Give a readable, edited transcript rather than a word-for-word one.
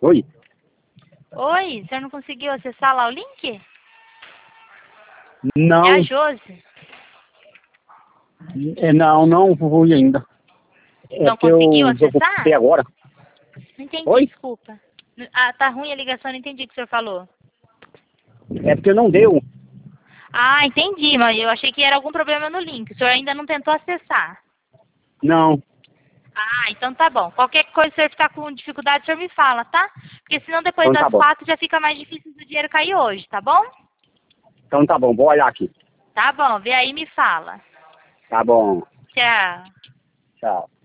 Oi? Oi, o senhor não conseguiu acessar lá o link? Não, É a Josi. não fui ainda. É Não porque eu conseguiu desocupei acessar? agora. Não entendi, Oi? desculpa. Ah, tá ruim a ligação, não entendi o que o senhor falou. É porque não deu. Ah, entendi, mas eu achei que era algum problema no link. O senhor ainda não tentou acessar. Não. Ah, então tá bom. Qualquer coisa, se o senhor ficar com dificuldade, o senhor me fala, tá? Porque senão depois Então tá das bom. 4 já fica mais difícil do dinheiro cair hoje, tá bom? Então tá bom, vou olhar aqui. Tá bom, vê aí e me fala. Tá bom. Tchau. Tchau.